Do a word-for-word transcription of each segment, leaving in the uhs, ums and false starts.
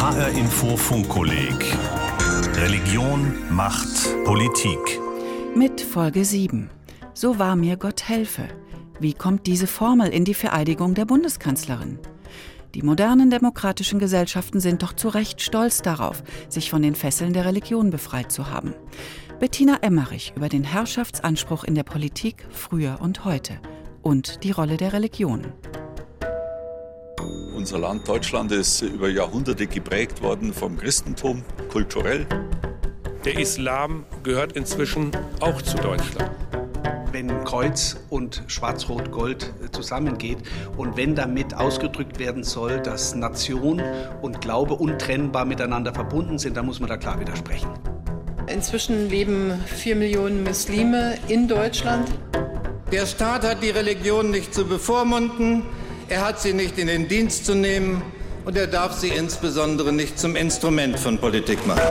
H R-Info Funkkolleg. Religion, Macht, Politik. Mit Folge sieben. So wahr mir Gott helfe. Wie kommt diese Formel in die Vereidigung der Bundeskanzlerin? Die modernen demokratischen Gesellschaften sind doch zu Recht stolz darauf, sich von den Fesseln der Religion befreit zu haben. Bettina Emmerich über den Herrschaftsanspruch in der Politik früher und heute und die Rolle der Religion. Unser Land Deutschland ist über Jahrhunderte geprägt worden vom Christentum, kulturell. Der Islam gehört inzwischen auch zu Deutschland. Wenn Kreuz und Schwarz-Rot-Gold zusammengeht und wenn damit ausgedrückt werden soll, dass Nation und Glaube untrennbar miteinander verbunden sind, dann muss man da klar widersprechen. Inzwischen leben vier Millionen Muslime in Deutschland. Der Staat hat die Religion nicht zu bevormunden, er hat sie nicht in den Dienst zu nehmen und er darf sie insbesondere nicht zum Instrument von Politik machen.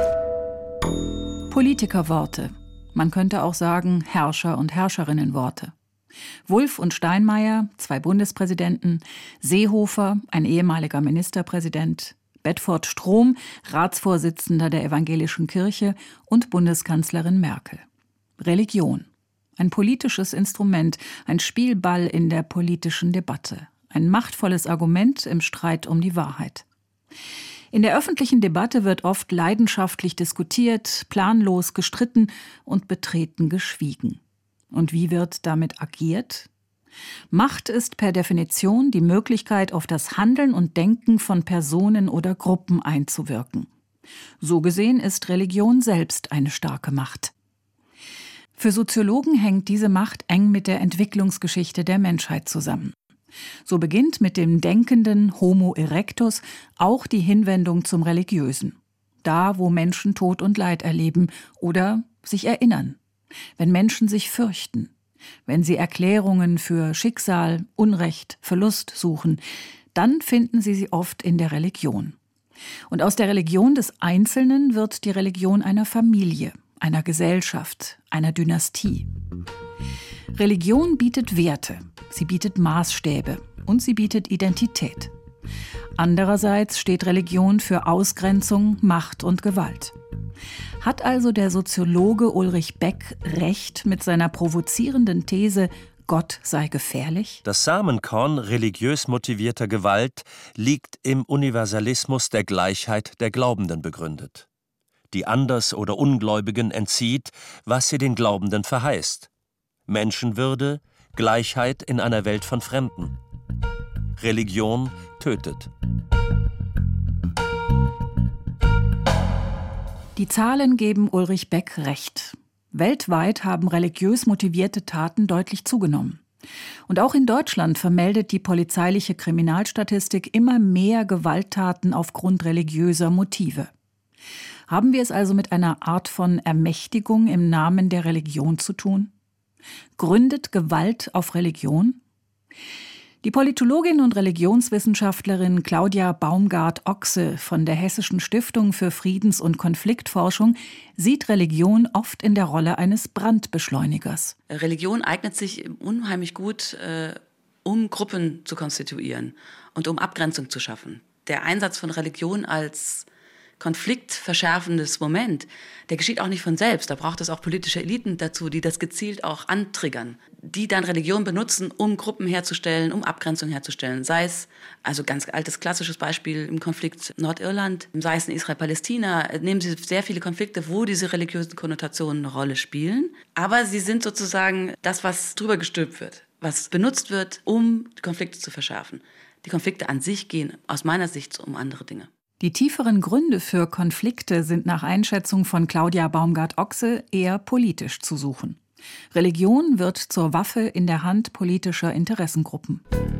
Politikerworte. Man könnte auch sagen Herrscher- und Herrscherinnenworte. Wulff und Steinmeier, zwei Bundespräsidenten, Seehofer, ein ehemaliger Ministerpräsident, Bedford-Strom, Ratsvorsitzender der Evangelischen Kirche und Bundeskanzlerin Merkel. Religion. Ein politisches Instrument, ein Spielball in der politischen Debatte. Ein machtvolles Argument im Streit um die Wahrheit. In der öffentlichen Debatte wird oft leidenschaftlich diskutiert, planlos gestritten und betreten geschwiegen. Und wie wird damit agiert? Macht ist per Definition die Möglichkeit, auf das Handeln und Denken von Personen oder Gruppen einzuwirken. So gesehen ist Religion selbst eine starke Macht. Für Soziologen hängt diese Macht eng mit der Entwicklungsgeschichte der Menschheit zusammen. So beginnt mit dem denkenden Homo erectus auch die Hinwendung zum Religiösen. Da, wo Menschen Tod und Leid erleben oder sich erinnern. Wenn Menschen sich fürchten. Wenn sie Erklärungen für Schicksal, Unrecht, Verlust suchen, dann finden sie sie oft in der Religion. Und aus der Religion des Einzelnen wird die Religion einer Familie, einer Gesellschaft, einer Dynastie. Religion bietet Werte, sie bietet Maßstäbe und sie bietet Identität. Andererseits steht Religion für Ausgrenzung, Macht und Gewalt. Hat also der Soziologe Ulrich Beck recht mit seiner provozierenden These, Gott sei gefährlich? Das Samenkorn religiös motivierter Gewalt liegt im Universalismus der Gleichheit der Glaubenden begründet. Die Anders- oder Ungläubigen entzieht, was sie den Glaubenden verheißt. Menschenwürde, Gleichheit in einer Welt von Fremden. Religion tötet. Die Zahlen geben Ulrich Beck recht. Weltweit haben religiös motivierte Taten deutlich zugenommen. Und auch in Deutschland vermeldet die polizeiliche Kriminalstatistik immer mehr Gewalttaten aufgrund religiöser Motive. Haben wir es also mit einer Art von Ermächtigung im Namen der Religion zu tun? Gründet Gewalt auf Religion? Die Politologin und Religionswissenschaftlerin Claudia Baumgart-Ochse von der Hessischen Stiftung für Friedens- und Konfliktforschung sieht Religion oft in der Rolle eines Brandbeschleunigers. Religion eignet sich unheimlich gut, äh, um Gruppen zu konstituieren und um Abgrenzung zu schaffen. Der Einsatz von Religion als konfliktverschärfendes Moment, der geschieht auch nicht von selbst. Da braucht es auch politische Eliten dazu, die das gezielt auch antriggern, die dann Religion benutzen, um Gruppen herzustellen, um Abgrenzung herzustellen. Sei es, also ganz altes klassisches Beispiel im Konflikt Nordirland, sei es in Israel-Palästina, nehmen Sie sehr viele Konflikte, wo diese religiösen Konnotationen eine Rolle spielen. Aber sie sind sozusagen das, was drüber gestülpt wird, was benutzt wird, um die Konflikte zu verschärfen. Die Konflikte an sich gehen aus meiner Sicht um andere Dinge. Die tieferen Gründe für Konflikte sind nach Einschätzung von Claudia Baumgart-Ochse eher politisch zu suchen. Religion wird zur Waffe in der Hand politischer Interessengruppen.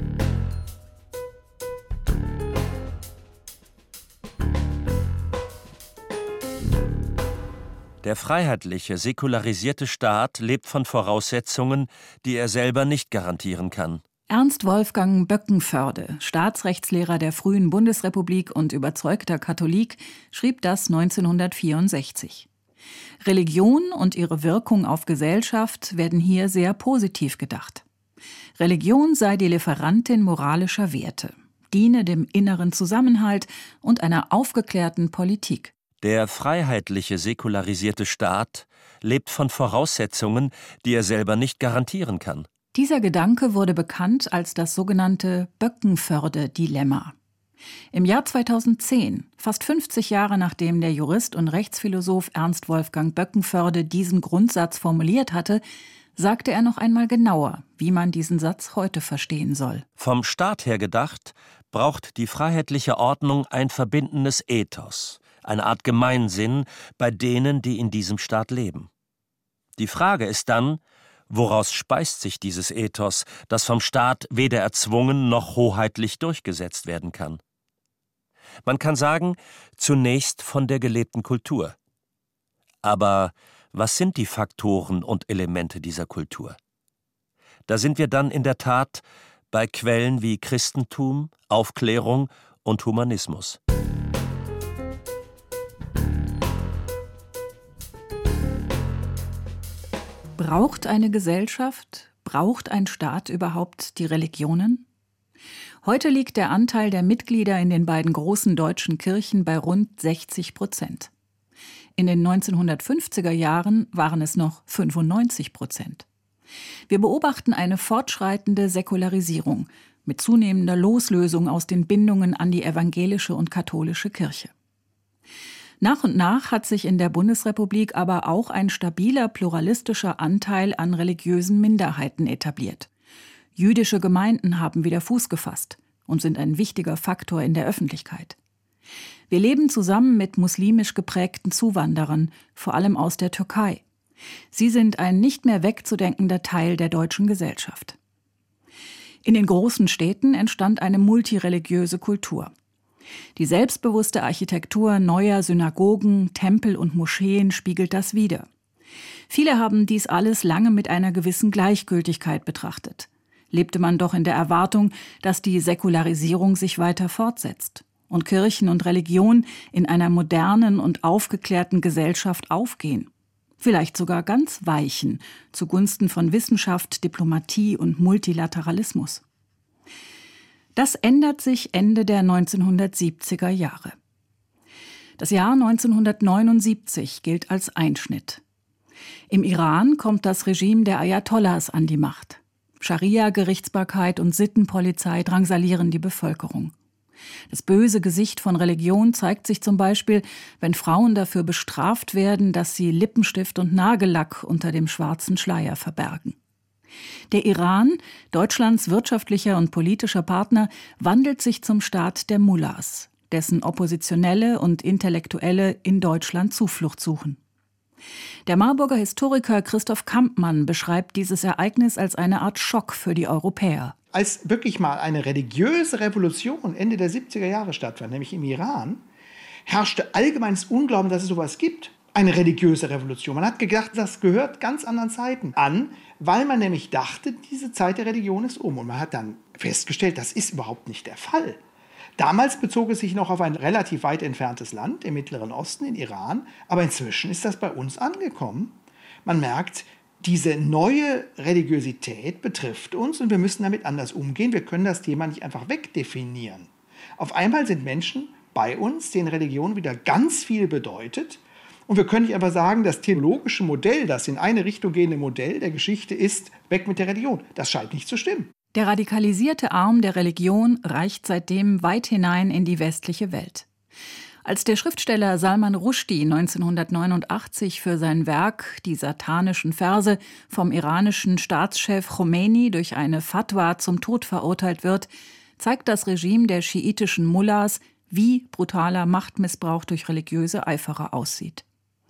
Der freiheitliche, säkularisierte Staat lebt von Voraussetzungen, die er selber nicht garantieren kann. Ernst Wolfgang Böckenförde, Staatsrechtslehrer der frühen Bundesrepublik und überzeugter Katholik, schrieb das neunzehnhundertvierundsechzig. Religion und ihre Wirkung auf Gesellschaft werden hier sehr positiv gedacht. Religion sei die Lieferantin moralischer Werte. diene dem inneren Zusammenhalt und einer aufgeklärten Politik. Der freiheitliche, säkularisierte Staat lebt von Voraussetzungen, die er selber nicht garantieren kann. Dieser Gedanke wurde bekannt als das sogenannte Böckenförde-Dilemma. Im Jahr zweitausendzehn, fast fünfzig Jahre nachdem der Jurist und Rechtsphilosoph Ernst Wolfgang Böckenförde diesen Grundsatz formuliert hatte, sagte er noch einmal genauer, wie man diesen Satz heute verstehen soll. Vom Staat her gedacht, braucht die freiheitliche Ordnung ein verbindendes Ethos, eine Art Gemeinsinn bei denen, die in diesem Staat leben. Die Frage ist dann, woraus speist sich dieses Ethos, das vom Staat weder erzwungen noch hoheitlich durchgesetzt werden kann? Man kann sagen, zunächst von der gelebten Kultur. Aber was sind die Faktoren und Elemente dieser Kultur? Da sind wir dann in der Tat bei Quellen wie Christentum, Aufklärung und Humanismus. Braucht eine Gesellschaft, braucht ein Staat überhaupt die Religionen? Heute liegt der Anteil der Mitglieder in den beiden großen deutschen Kirchen bei rund sechzig Prozent. In den neunzehnhundertfünfziger Jahren waren es noch fünfundneunzig Prozent. Wir beobachten eine fortschreitende Säkularisierung mit zunehmender Loslösung aus den Bindungen an die evangelische und katholische Kirche. Nach und nach hat sich in der Bundesrepublik aber auch ein stabiler pluralistischer Anteil an religiösen Minderheiten etabliert. Jüdische Gemeinden haben wieder Fuß gefasst und sind ein wichtiger Faktor in der Öffentlichkeit. Wir leben zusammen mit muslimisch geprägten Zuwanderern, vor allem aus der Türkei. Sie sind ein nicht mehr wegzudenkender Teil der deutschen Gesellschaft. In den großen Städten entstand eine multireligiöse Kultur. Die selbstbewusste Architektur neuer Synagogen, Tempel und Moscheen spiegelt das wider. Viele haben dies alles lange mit einer gewissen Gleichgültigkeit betrachtet. Lebte man doch in der Erwartung, dass die Säkularisierung sich weiter fortsetzt und Kirchen und Religion in einer modernen und aufgeklärten Gesellschaft aufgehen. Vielleicht sogar ganz weichen, zugunsten von Wissenschaft, Diplomatie und Multilateralismus. Das ändert sich Ende der neunzehnhundertsiebziger Jahre. Das Jahr neunzehnhundertneunundsiebzig gilt als Einschnitt. Im Iran kommt das Regime der Ayatollahs an die Macht. Scharia-Gerichtsbarkeit und Sittenpolizei drangsalieren die Bevölkerung. Das böse Gesicht von Religion zeigt sich zum Beispiel, wenn Frauen dafür bestraft werden, dass sie Lippenstift und Nagellack unter dem schwarzen Schleier verbergen. Der Iran, Deutschlands wirtschaftlicher und politischer Partner, wandelt sich zum Staat der Mullahs, dessen Oppositionelle und Intellektuelle in Deutschland Zuflucht suchen. Der Marburger Historiker Christoph Kampmann beschreibt dieses Ereignis als eine Art Schock für die Europäer. Als wirklich mal eine religiöse Revolution Ende der siebziger Jahre stattfand, nämlich im Iran, herrschte allgemeines Unglauben, dass es sowas gibt. Eine religiöse Revolution. Man hat gedacht, das gehört ganz anderen Zeiten an, weil man nämlich dachte, diese Zeit der Religion ist um. Und man hat dann festgestellt, das ist überhaupt nicht der Fall. Damals bezog es sich noch auf ein relativ weit entferntes Land im Mittleren Osten, in Iran. Aber inzwischen ist das bei uns angekommen. Man merkt, diese neue Religiosität betrifft uns und wir müssen damit anders umgehen. Wir können das Thema nicht einfach wegdefinieren. Auf einmal sind Menschen bei uns, denen Religion wieder ganz viel bedeutet. Und wir können nicht einfach sagen, das theologische Modell, das in eine Richtung gehende Modell der Geschichte ist, weg mit der Religion. Das scheint nicht zu stimmen. Der radikalisierte Arm der Religion reicht seitdem weit hinein in die westliche Welt. Als der Schriftsteller Salman Rushdie neunzehnhundertneunundachtzig für sein Werk Die satanischen Verse vom iranischen Staatschef Khomeini durch eine Fatwa zum Tod verurteilt wird, zeigt das Regime der schiitischen Mullahs, wie brutaler Machtmissbrauch durch religiöse Eiferer aussieht.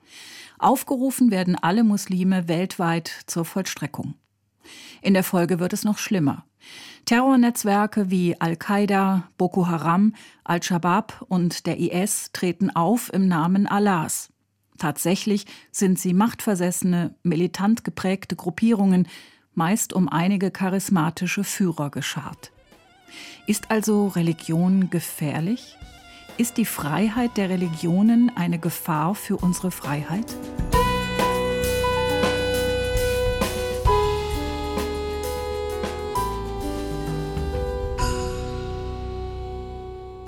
Aufgerufen werden alle Muslime weltweit zur Vollstreckung. In der Folge wird es noch schlimmer. Terrornetzwerke wie Al-Qaida, Boko Haram, Al-Shabaab und der I S treten auf im Namen Allahs. Tatsächlich sind sie machtversessene, militant geprägte Gruppierungen, meist um einige charismatische Führer geschart. Ist also Religion gefährlich? Ist die Freiheit der Religionen eine Gefahr für unsere Freiheit?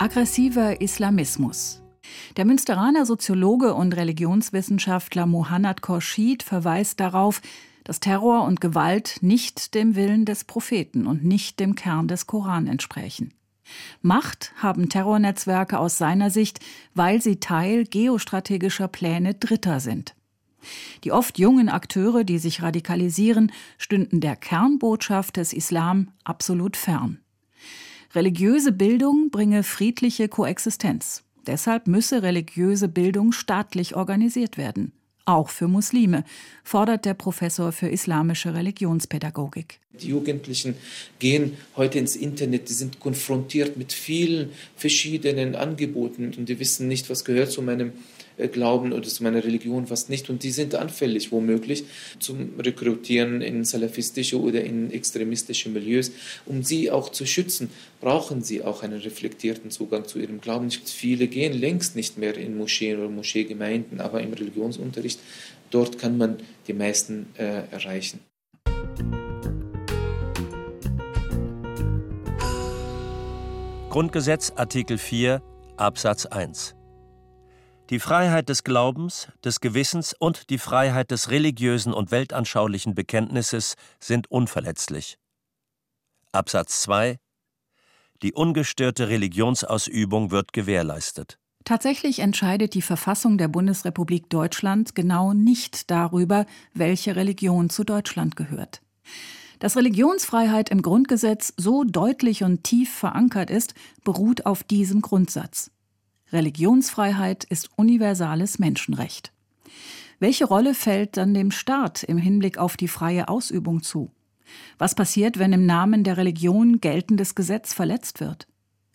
Aggressiver Islamismus. Der Münsteraner Soziologe und Religionswissenschaftler Muhannad Khorshid verweist darauf, dass Terror und Gewalt nicht dem Willen des Propheten und nicht dem Kern des Koran entsprechen. Macht haben Terrornetzwerke aus seiner Sicht, weil sie Teil geostrategischer Pläne Dritter sind. Die oft jungen Akteure, die sich radikalisieren, stünden der Kernbotschaft des Islam absolut fern. Religiöse Bildung bringe friedliche Koexistenz. Deshalb müsse religiöse Bildung staatlich organisiert werden. Auch für Muslime, fordert der Professor für islamische Religionspädagogik. Die Jugendlichen gehen heute ins Internet, die sind konfrontiert mit vielen verschiedenen Angeboten und die wissen nicht, was gehört zu meinem Glauben oder zu meiner Religion, was nicht. Und die sind anfällig womöglich zum Rekrutieren in salafistische oder in extremistische Milieus. Um sie auch zu schützen, brauchen sie auch einen reflektierten Zugang zu ihrem Glauben. Viele gehen längst nicht mehr in Moscheen oder Moscheegemeinden, aber im Religionsunterricht, dort kann man die meisten äh, erreichen. Grundgesetz Artikel vier Absatz eins. Die Freiheit des Glaubens, des Gewissens und die Freiheit des religiösen und weltanschaulichen Bekenntnisses sind unverletzlich. Absatz zwei. Die ungestörte Religionsausübung wird gewährleistet. Tatsächlich entscheidet die Verfassung der Bundesrepublik Deutschland genau nicht darüber, welche Religion zu Deutschland gehört. Dass Religionsfreiheit im Grundgesetz so deutlich und tief verankert ist, beruht auf diesem Grundsatz. Religionsfreiheit ist universales Menschenrecht. Welche Rolle fällt dann dem Staat im Hinblick auf die freie Ausübung zu? Was passiert, wenn im Namen der Religion geltendes Gesetz verletzt wird?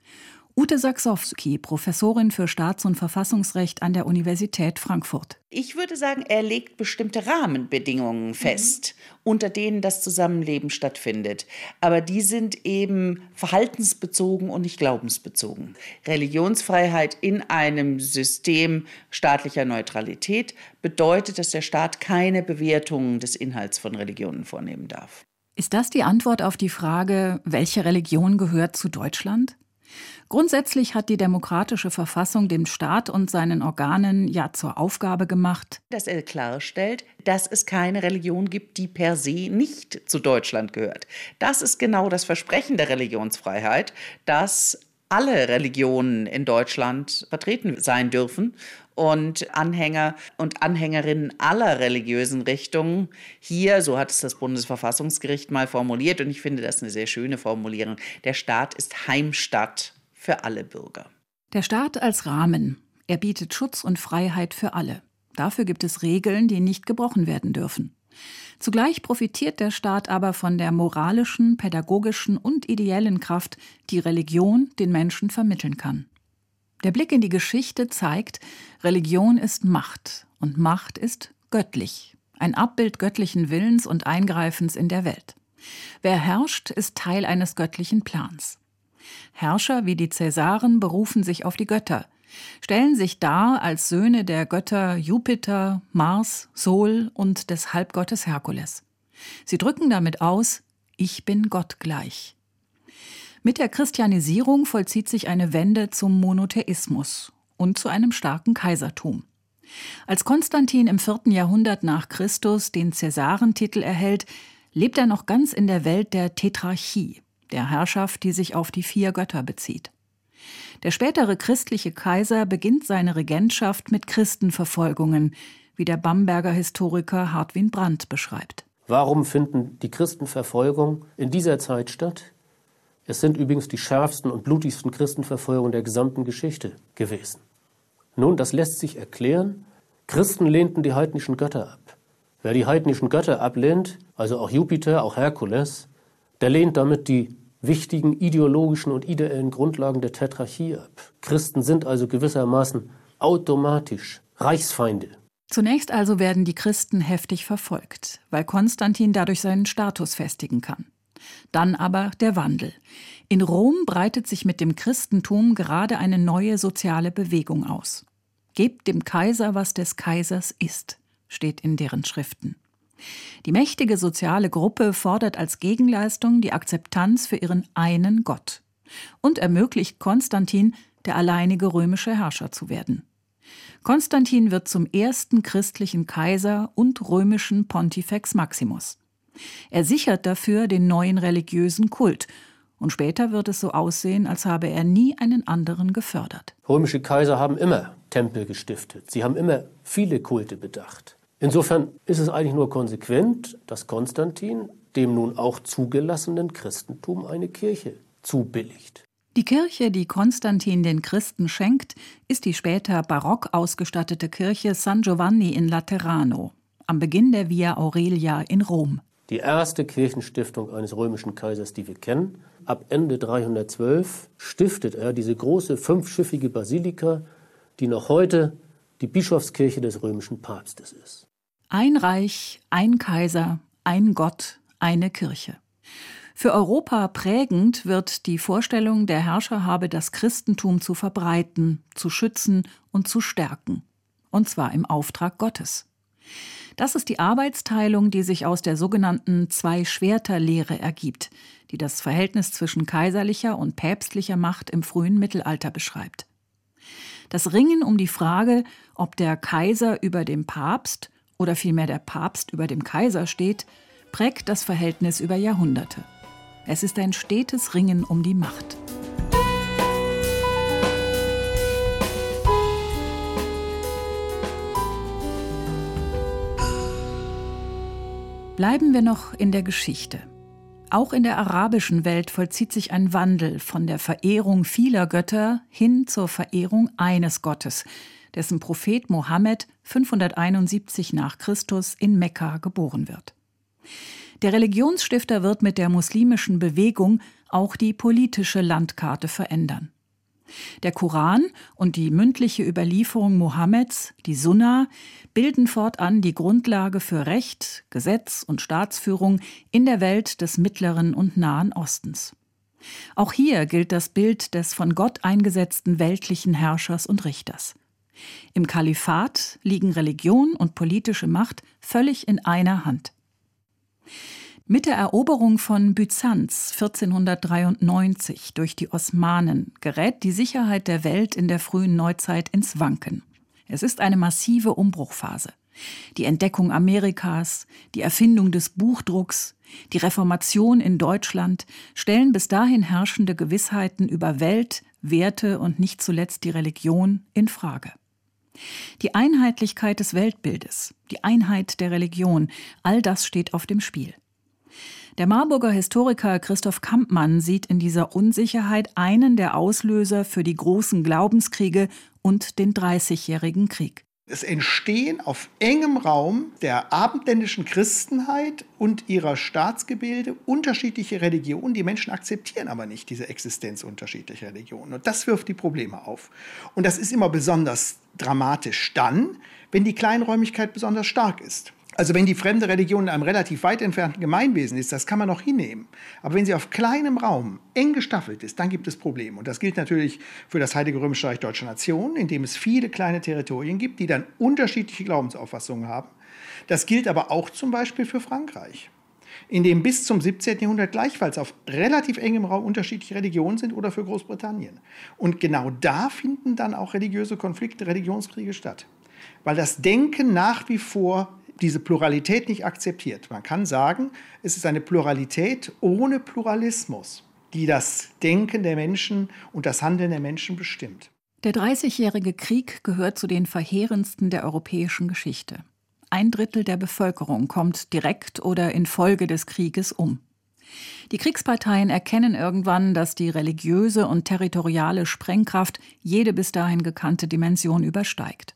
Ute Saksowski, Professorin für Staats- und Verfassungsrecht an der Universität Frankfurt. Ich würde sagen, er legt bestimmte Rahmenbedingungen fest, mhm. unter denen das Zusammenleben stattfindet. Aber die sind eben verhaltensbezogen und nicht glaubensbezogen. Religionsfreiheit in einem System staatlicher Neutralität bedeutet, dass der Staat keine Bewertungen des Inhalts von Religionen vornehmen darf. Ist das die Antwort auf die Frage, welche Religion gehört zu Deutschland? Grundsätzlich hat die demokratische Verfassung dem Staat und seinen Organen ja zur Aufgabe gemacht, dass er klarstellt, dass es keine Religion gibt, die per se nicht zu Deutschland gehört. Das ist genau das Versprechen der Religionsfreiheit, dass alle Religionen in Deutschland vertreten sein dürfen und Anhänger und Anhängerinnen aller religiösen Richtungen hier, so hat es das Bundesverfassungsgericht mal formuliert, und ich finde das eine sehr schöne Formulierung, der Staat ist Heimstatt für alle Bürger. Der Staat als Rahmen. Er bietet Schutz und Freiheit für alle. Dafür gibt es Regeln, die nicht gebrochen werden dürfen. Zugleich profitiert der Staat aber von der moralischen, pädagogischen und ideellen Kraft, die Religion den Menschen vermitteln kann. Der Blick in die Geschichte zeigt, Religion ist Macht und Macht ist göttlich, ein Abbild göttlichen Willens und Eingreifens in der Welt. Wer herrscht, ist Teil eines göttlichen Plans. Herrscher wie die Cäsaren berufen sich auf die Götter, stellen sich dar als Söhne der Götter Jupiter, Mars, Sol und des Halbgottes Herkules. Sie drücken damit aus, ich bin Gott gleich. Mit der Christianisierung vollzieht sich eine Wende zum Monotheismus und zu einem starken Kaisertum. Als Konstantin im vierten Jahrhundert nach Christus den Cäsarentitel erhält, lebt er noch ganz in der Welt der Tetrarchie, der Herrschaft, die sich auf die vier Götter bezieht. Der spätere christliche Kaiser beginnt seine Regentschaft mit Christenverfolgungen, wie der Bamberger Historiker Hartwin Brandt beschreibt. Warum finden die Christenverfolgungen in dieser Zeit statt? Es sind übrigens die schärfsten und blutigsten Christenverfolgungen der gesamten Geschichte gewesen. Nun, das lässt sich erklären. Christen lehnten die heidnischen Götter ab. Wer die heidnischen Götter ablehnt, also auch Jupiter, auch Herkules, der lehnt damit die wichtigen ideologischen und ideellen Grundlagen der Tetrarchie ab. Christen sind also gewissermaßen automatisch Reichsfeinde. Zunächst also werden die Christen heftig verfolgt, weil Konstantin dadurch seinen Status festigen kann. Dann aber der Wandel. In Rom breitet sich mit dem Christentum gerade eine neue soziale Bewegung aus. Gebt dem Kaiser, was des Kaisers ist, steht in deren Schriften. Die mächtige soziale Gruppe fordert als Gegenleistung die Akzeptanz für ihren einen Gott und ermöglicht Konstantin, der alleinige römische Herrscher zu werden. Konstantin wird zum ersten christlichen Kaiser und römischen Pontifex Maximus. Er sichert dafür den neuen religiösen Kult. Und später wird es so aussehen, als habe er nie einen anderen gefördert. Römische Kaiser haben immer Tempel gestiftet. Sie haben immer viele Kulte bedacht. Insofern ist es eigentlich nur konsequent, dass Konstantin dem nun auch zugelassenen Christentum eine Kirche zubilligt. Die Kirche, die Konstantin den Christen schenkt, ist die später barock ausgestattete Kirche San Giovanni in Laterano, am Beginn der Via Aurelia in Rom. Die erste Kirchenstiftung eines römischen Kaisers, die wir kennen. Ab Ende dreihundertzwölf stiftet er diese große fünfschiffige Basilika, die noch heute die Bischofskirche des römischen Papstes ist. Ein Reich, ein Kaiser, ein Gott, eine Kirche. Für Europa prägend wird die Vorstellung, der Herrscher habe das Christentum zu verbreiten, zu schützen und zu stärken. Und zwar im Auftrag Gottes. Das ist die Arbeitsteilung, die sich aus der sogenannten Zwei-Schwerter-Lehre ergibt, die das Verhältnis zwischen kaiserlicher und päpstlicher Macht im frühen Mittelalter beschreibt. Das Ringen um die Frage, ob der Kaiser über dem Papst oder vielmehr der Papst über dem Kaiser steht, prägt das Verhältnis über Jahrhunderte. Es ist ein stetes Ringen um die Macht. Bleiben wir noch in der Geschichte. Auch in der arabischen Welt vollzieht sich ein Wandel von der Verehrung vieler Götter hin zur Verehrung eines Gottes, dessen Prophet Mohammed fünfhunderteinundsiebzig nach Christus in Mekka geboren wird. Der Religionsstifter wird mit der muslimischen Bewegung auch die politische Landkarte verändern. Der Koran und die mündliche Überlieferung Mohammeds, die Sunna, bilden fortan die Grundlage für Recht, Gesetz und Staatsführung in der Welt des Mittleren und Nahen Ostens. Auch hier gilt das Bild des von Gott eingesetzten weltlichen Herrschers und Richters. Im Kalifat liegen Religion und politische Macht völlig in einer Hand. Mit der Eroberung von Byzanz vierzehnhundertdreiundneunzig durch die Osmanen gerät die Sicherheit der Welt in der frühen Neuzeit ins Wanken. Es ist eine massive Umbruchphase. Die Entdeckung Amerikas, die Erfindung des Buchdrucks, die Reformation in Deutschland stellen bis dahin herrschende Gewissheiten über Welt, Werte und nicht zuletzt die Religion in Frage. Die Einheitlichkeit des Weltbildes, die Einheit der Religion, all das steht auf dem Spiel. Der Marburger Historiker Christoph Kampmann sieht in dieser Unsicherheit einen der Auslöser für die großen Glaubenskriege und den Dreißigjährigen Krieg. Es entstehen auf engem Raum der abendländischen Christenheit und ihrer Staatsgebilde unterschiedliche Religionen. Die Menschen akzeptieren aber nicht diese Existenz unterschiedlicher Religionen. Und das wirft die Probleme auf. Und das ist immer besonders dramatisch dann, wenn die Kleinräumigkeit besonders stark ist. Also wenn die fremde Religion in einem relativ weit entfernten Gemeinwesen ist, das kann man noch hinnehmen. Aber wenn sie auf kleinem Raum eng gestaffelt ist, dann gibt es Probleme. Und das gilt natürlich für das Heilige Römische Reich Deutscher Nation, in dem es viele kleine Territorien gibt, die dann unterschiedliche Glaubensauffassungen haben. Das gilt aber auch zum Beispiel für Frankreich, in dem bis zum siebzehnten Jahrhundert gleichfalls auf relativ engem Raum unterschiedliche Religionen sind, oder für Großbritannien. Und genau da finden dann auch religiöse Konflikte, Religionskriege statt. Weil das Denken nach wie vor diese Pluralität nicht akzeptiert. Man kann sagen, es ist eine Pluralität ohne Pluralismus, die das Denken der Menschen und das Handeln der Menschen bestimmt. Der Dreißigjährige Krieg gehört zu den verheerendsten der europäischen Geschichte. Ein Drittel der Bevölkerung kommt direkt oder infolge des Krieges um. Die Kriegsparteien erkennen irgendwann, dass die religiöse und territoriale Sprengkraft jede bis dahin gekannte Dimension übersteigt.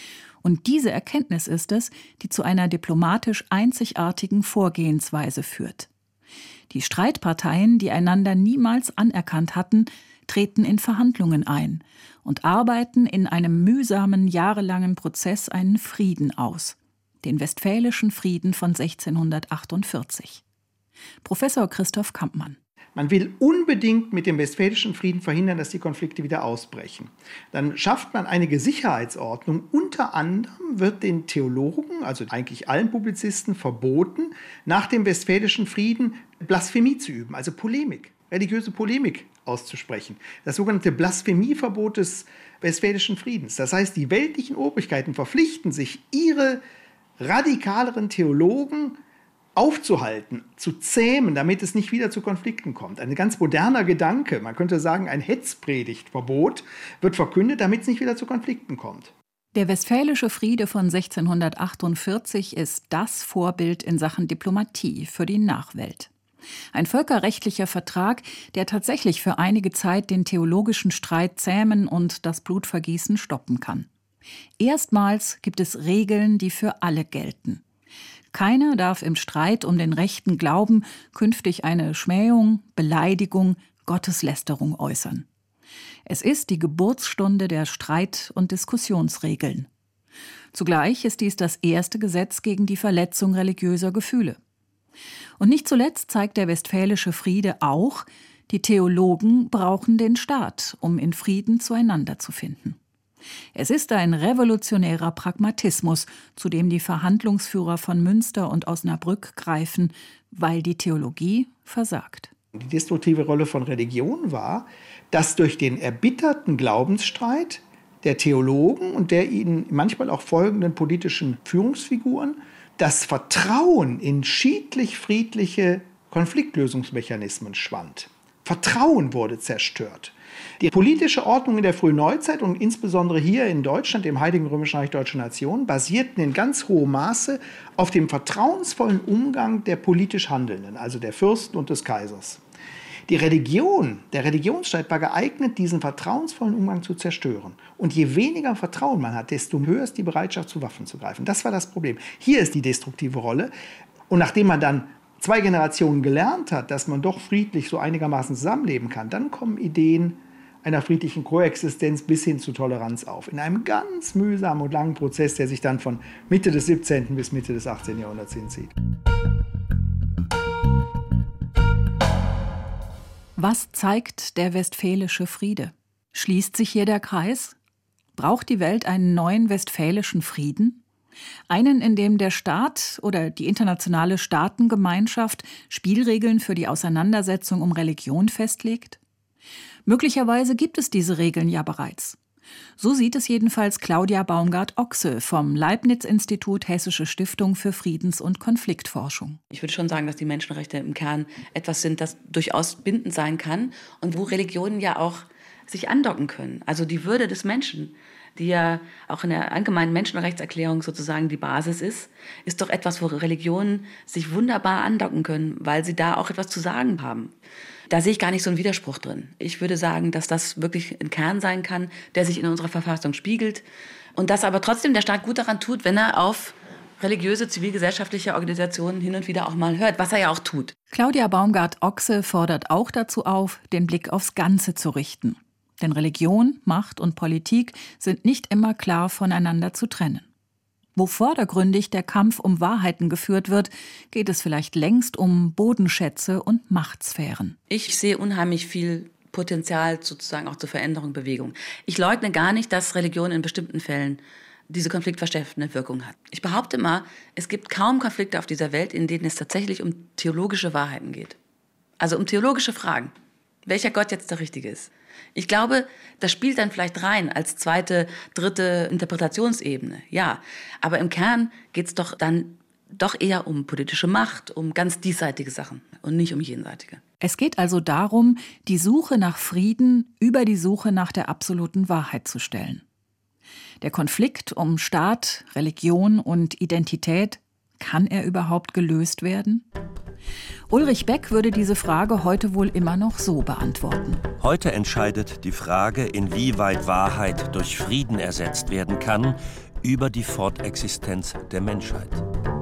Und diese Erkenntnis ist es, die zu einer diplomatisch einzigartigen Vorgehensweise führt. Die Streitparteien, die einander niemals anerkannt hatten, treten in Verhandlungen ein und arbeiten in einem mühsamen, jahrelangen Prozess einen Frieden aus, den Westfälischen Frieden von sechzehnhundertachtundvierzig. Professor Christoph Kampmann. Man will unbedingt mit dem Westfälischen Frieden verhindern, dass die Konflikte wieder ausbrechen. Dann schafft man einige Sicherheitsordnung. Unter anderem wird den Theologen, also eigentlich allen Publizisten, verboten, nach dem Westfälischen Frieden Blasphemie zu üben, also Polemik, religiöse Polemik auszusprechen. Das sogenannte Blasphemieverbot des Westfälischen Friedens. Das heißt, die weltlichen Obrigkeiten verpflichten sich, ihre radikaleren Theologen aufzuhalten, zu zähmen, damit es nicht wieder zu Konflikten kommt. Ein ganz moderner Gedanke, man könnte sagen, ein Hetzpredigtverbot wird verkündet, damit es nicht wieder zu Konflikten kommt. Der Westfälische Friede von sechzehnhundertachtundvierzig ist das Vorbild in Sachen Diplomatie für die Nachwelt. Ein völkerrechtlicher Vertrag, der tatsächlich für einige Zeit den theologischen Streit zähmen und das Blutvergießen stoppen kann. Erstmals gibt es Regeln, die für alle gelten. Keiner darf im Streit um den rechten Glauben künftig eine Schmähung, Beleidigung, Gotteslästerung äußern. Es ist die Geburtsstunde der Streit- und Diskussionsregeln. Zugleich ist dies das erste Gesetz gegen die Verletzung religiöser Gefühle. Und nicht zuletzt zeigt der Westfälische Friede auch, die Theologen brauchen den Staat, um in Frieden zueinander zu finden. Es ist ein revolutionärer Pragmatismus, zu dem die Verhandlungsführer von Münster und Osnabrück greifen, weil die Theologie versagt. Die destruktive Rolle von Religion war, dass durch den erbitterten Glaubensstreit der Theologen und der ihnen manchmal auch folgenden politischen Führungsfiguren das Vertrauen in schiedlich-friedliche Konfliktlösungsmechanismen schwand. Vertrauen wurde zerstört. Die politische Ordnung in der frühen Neuzeit und insbesondere hier in Deutschland, im Heiligen Römischen Reich Deutscher Nation, basierten in ganz hohem Maße auf dem vertrauensvollen Umgang der politisch Handelnden, also der Fürsten und des Kaisers. Die Religion, der Religionsstreit war geeignet, diesen vertrauensvollen Umgang zu zerstören. Und je weniger Vertrauen man hat, desto höher ist die Bereitschaft, zu Waffen zu greifen. Das war das Problem. Hier ist die destruktive Rolle. Und nachdem man dann zwei Generationen gelernt hat, dass man doch friedlich so einigermaßen zusammenleben kann, dann kommen Ideen einer friedlichen Koexistenz bis hin zu Toleranz auf. In einem ganz mühsamen und langen Prozess, der sich dann von Mitte des siebzehnten bis Mitte des achtzehnten Jahrhunderts hinzieht. Was zeigt der Westfälische Friede? Schließt sich hier der Kreis? Braucht die Welt einen neuen Westfälischen Frieden? Einen, in dem der Staat oder die internationale Staatengemeinschaft Spielregeln für die Auseinandersetzung um Religion festlegt? Möglicherweise gibt es diese Regeln ja bereits. So sieht es jedenfalls Claudia Baumgart-Ochse vom Leibniz-Institut Hessische Stiftung für Friedens- und Konfliktforschung. Ich würde schon sagen, dass die Menschenrechte im Kern etwas sind, das durchaus bindend sein kann und wo Religionen ja auch sich andocken können. Also die Würde des Menschen, die ja auch in der allgemeinen Menschenrechtserklärung sozusagen die Basis ist, ist doch etwas, wo Religionen sich wunderbar andocken können, weil sie da auch etwas zu sagen haben. Da sehe ich gar nicht so einen Widerspruch drin. Ich würde sagen, dass das wirklich ein Kern sein kann, der sich in unserer Verfassung spiegelt und dass aber trotzdem der Staat gut daran tut, wenn er auf religiöse, zivilgesellschaftliche Organisationen hin und wieder auch mal hört, was er ja auch tut. Claudia Baumgart-Ochse fordert auch dazu auf, den Blick aufs Ganze zu richten. Denn Religion, Macht und Politik sind nicht immer klar voneinander zu trennen. Wo vordergründig der Kampf um Wahrheiten geführt wird, geht es vielleicht längst um Bodenschätze und Machtsphären. Ich sehe unheimlich viel Potenzial sozusagen auch zur Veränderung, Bewegung. Ich leugne gar nicht, dass Religion in bestimmten Fällen diese konfliktverstärkende Wirkung hat. Ich behaupte mal, es gibt kaum Konflikte auf dieser Welt, in denen es tatsächlich um theologische Wahrheiten geht. Also um theologische Fragen. Welcher Gott jetzt der richtige ist. Ich glaube, das spielt dann vielleicht rein als zweite, dritte Interpretationsebene. Ja, aber im Kern geht es doch dann doch eher um politische Macht, um ganz diesseitige Sachen und nicht um jenseitige. Es geht also darum, die Suche nach Frieden über die Suche nach der absoluten Wahrheit zu stellen. Der Konflikt um Staat, Religion und Identität, kann er überhaupt gelöst werden? Ulrich Beck würde diese Frage heute wohl immer noch so beantworten. Heute entscheidet die Frage, inwieweit Wahrheit durch Frieden ersetzt werden kann, über die Fortexistenz der Menschheit.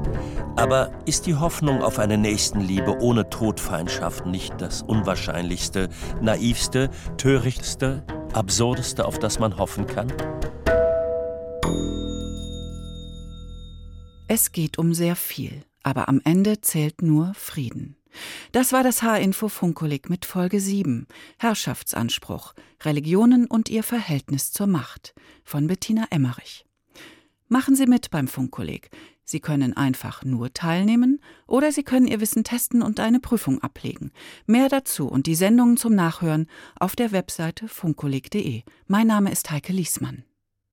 Aber ist die Hoffnung auf eine Nächstenliebe ohne Todfeindschaft nicht das unwahrscheinlichste, naivste, törichtste, absurdeste, auf das man hoffen kann? Es geht um sehr viel, aber am Ende zählt nur Frieden. Das war das H-Info-Funkkolleg mit Folge sieben, Herrschaftsanspruch, Religionen und ihr Verhältnis zur Macht, von Bettina Emmerich. Machen Sie mit beim Funkkolleg. Sie können einfach nur teilnehmen oder Sie können Ihr Wissen testen und eine Prüfung ablegen. Mehr dazu und die Sendungen zum Nachhören auf der Webseite funkkolleg punkt de. Mein Name ist Heike Liesmann.